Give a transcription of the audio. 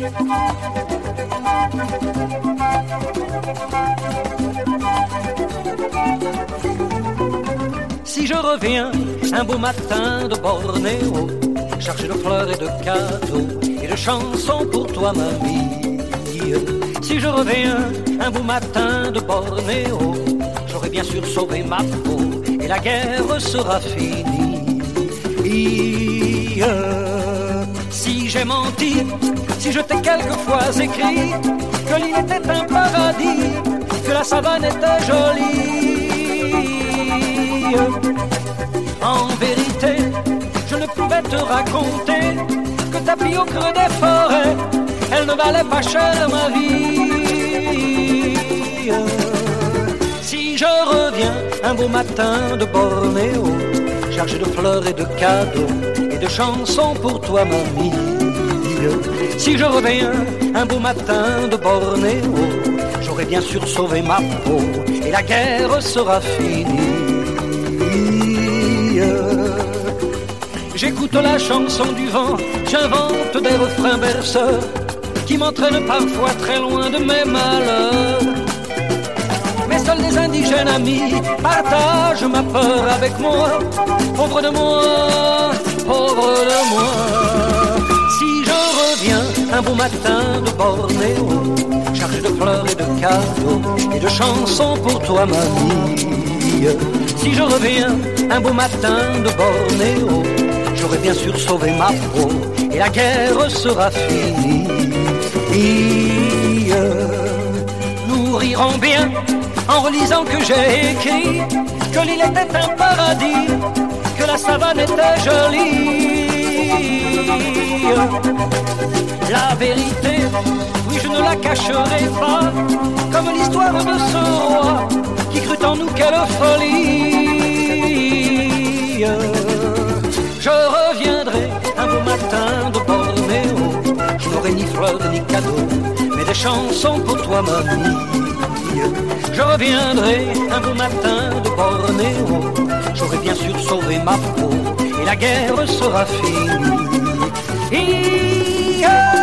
Si je reviens un beau matin de Bornéo, chargé de fleurs et de cadeaux et de chansons pour toi, mamie. Si je reviens un beau matin de Bornéo, j'aurai bien sûr sauvé ma peau et la guerre sera finie. Si j'ai menti, si je t'ai quelquefois écrit que l'île était un paradis, que la savane était jolie, en vérité, je ne pouvais te raconter que tapis au creux des forêts, elle ne valait pas cher ma vie. Si je reviens un beau matin de Bornéo, chargé de fleurs et de cadeaux et de chansons pour toi, mamie. Si je reviens un beau matin de Bornéo, j'aurai bien sûr sauvé ma peau et la guerre sera finie. J'écoute la chanson du vent, j'invente des refrains berceurs qui m'entraînent parfois très loin de mes malheurs. Mais seuls les indigènes amis partagent ma peur avec moi. Pauvre de moi, pauvre de moi. Si je reviens un beau matin de Bornéo, chargé de fleurs et de cadeaux et de chansons pour toi, mamie. Si je reviens un beau matin de Bornéo, j'aurai bien sûr sauvé ma peau et la guerre sera finie. Nous rirons bien en relisant que j'ai écrit que l'île était un paradis, que la savane était jolie. La vérité, oui, je ne la cacherai pas, comme l'histoire de ce roi qui crut en nous, quelle folie. Je reviendrai un beau matin de Bornéo, je n'aurai ni fleurs ni cadeaux, mais des chansons pour toi, mamie. Je reviendrai un beau matin de Bornéo, j'aurai bien sûr sauvé ma peau et la guerre sera finie.